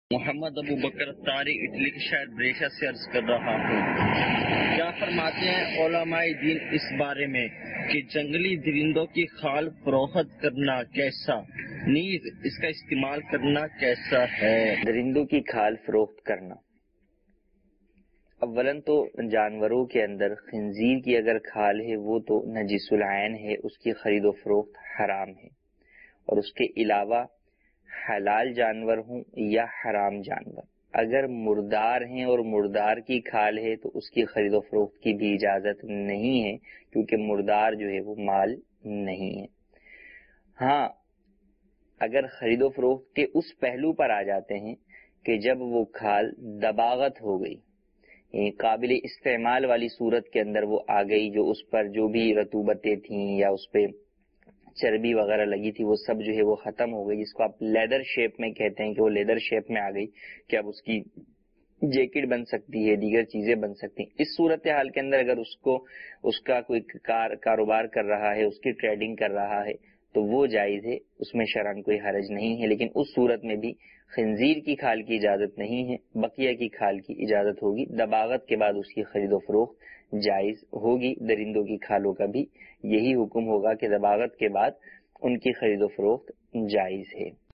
محمد ابو بکر طاری اٹلی کے شہر بریشا سے عرض کر رہا ہوں، کیا فرماتے ہیں علماء دین اس بارے میں کہ جنگلی درندوں کی کھال فروخت کرنا کیسا، نیز اس کا استعمال کرنا کیسا ہے؟ درندوں کی کھال فروخت کرنا، اولاً تو جانوروں کے اندر خنزیر کی اگر کھال ہے وہ تو نجس العین ہے، اس کی خرید و فروخت حرام ہے، اور اس کے علاوہ حلال جانور ہوں یا حرام جانور، اگر مردار ہیں اور مردار کی کھال ہے تو اس کی خرید و فروخت کی بھی اجازت نہیں ہے، کیونکہ مردار جو ہے وہ مال نہیں ہے۔ ہاں، اگر خرید و فروخت کے اس پہلو پر آ جاتے ہیں کہ جب وہ کھال دباغت ہو گئی، قابل استعمال والی صورت کے اندر وہ آ گئی، جو اس پر جو بھی رطوبتیں تھیں یا اس پہ چربی وغیرہ لگی تھی وہ سب جو ہے وہ ختم ہو گئی، جس کو آپ لیدر شیپ میں کہتے ہیں کہ وہ لیدر شیپ میں آ گئی کہ اب اس کی جیکٹ بن سکتی ہے، دیگر چیزیں بن سکتی ہیں۔ اس صورتحال کے اندر اگر اس کا کوئی کاروبار کر رہا ہے، اس کی ٹریڈنگ کر رہا ہے تو وہ جائز ہے، اس میں شرعاً کوئی حرج نہیں ہے، لیکن اس صورت میں بھی خنزیر کی کھال کی اجازت نہیں ہے، بقیہ کی کھال کی اجازت ہوگی، دباغت کے بعد اس کی خرید و فروخت جائز ہوگی۔ درندوں کی کھالوں کا بھی یہی حکم ہوگا کہ دباغت کے بعد ان کی خرید و فروخت جائز ہے۔